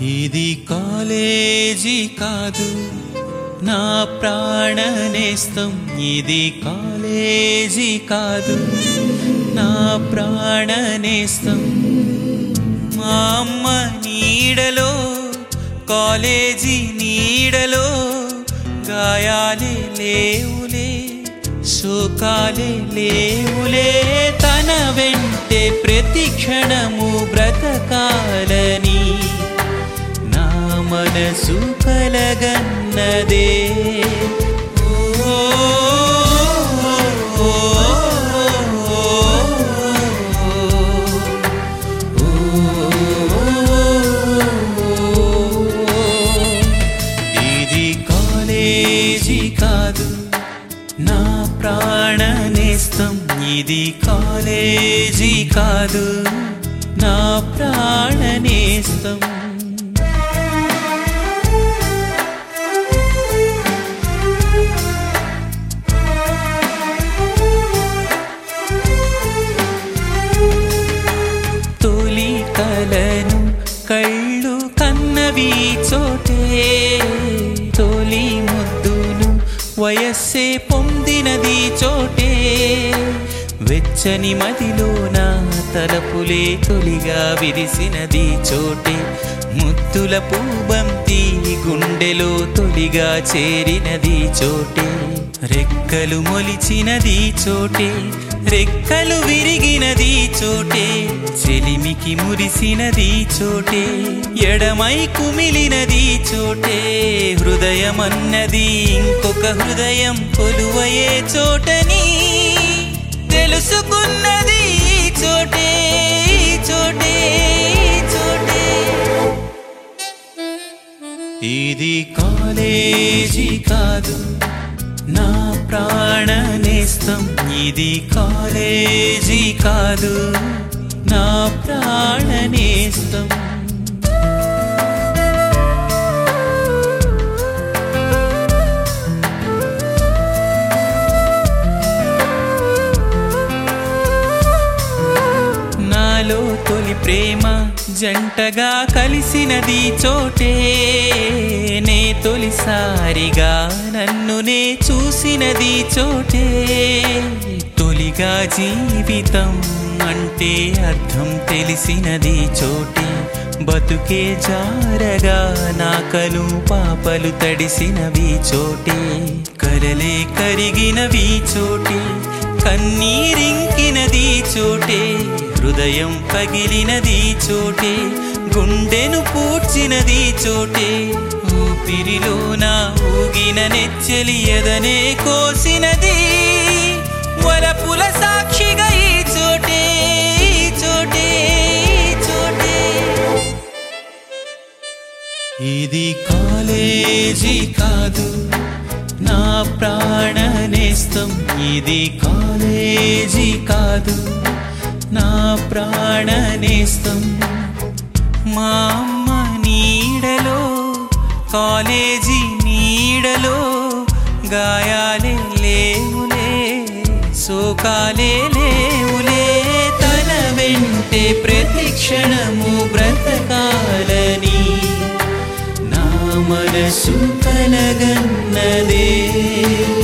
ఇది కాలేజీ కాదు నా ప్రాణనేస్తం, ఇది కాలేజీ కాదు నా ప్రాణనేస్తం. మా అమ్మ నీడలో కాలేజీ నీడలో గాయాలే లేవులే, శోకాలే లేవులే. తన వెంటే ప్రతి క్షణము బ్రతకాలని నా మనసు కలగన్నదే. ఇది కాలేజీ కాదు నా ప్రాణనేస్తం, ఇది కాలేజీ కాదు నా ప్రాణనేస్తం. తొలి కలను కళ్ళు కన్నవి చోటే, తొలి ముద్దును వయస్సే పొందినది చోటే. వెచ్చని మదిలో నా తలపులే తొలిగా విరిసినది చోటే. ముద్దుల పూబంతి గుండెలో తొలిగా చేరినది చోటే. రెక్కలు మొలిచినది చోటే, రెక్కలు విరిగినది చోటే. చెలిమికి మురిసినది చోటే, ఎడమై కుమిలినది చోటే. హృదయమన్నది ఇంకొక హృదయం కొలువయే చోటని తెలుసుకున్నది చోటే, చోటే, చోటే. ఇది కాలేజీ కాదు నా ప్రాణనేస్తం, ఇది కాలేజీ కాదు నా ప్రాణనేస్తం. నాలో తొలి ప్రేమ జంటగా కలిసినది చోటే. నే తొలిసారిగా నన్ను నే చూసినది చోటే. తొలిగా జీవితం అంటే అర్థం తెలిసినది చోటే. బతుకే జారగా నా కను పాపలు తడిసినవి చోటే. కలలే కరిగినవి చోటే, కన్నీరింకినది చోటే. హృదయం పగిలినది చోటే, గుండెను పూడ్చినది చోటే. ఊపిరిలోన ఊగిన నెచ్చెలి ఎదనే కోసినది వలపుల సాక్షిగా ఈ చోటే, చోటే, చోటే. ఇది కాలేజీ కాదు నా ప్రాణనేస్తం, ఇది కాలేజీ కాదు నా ప్రాణనేస్తం. మా అమ్మ నీడలో కాలేజీ నీడలో గాయాలే లేవులే, శోకాలే లేవులే. తన వెంటే ప్రతి క్షణము బ్రతకాలని నా మనసు కలగన్నదే.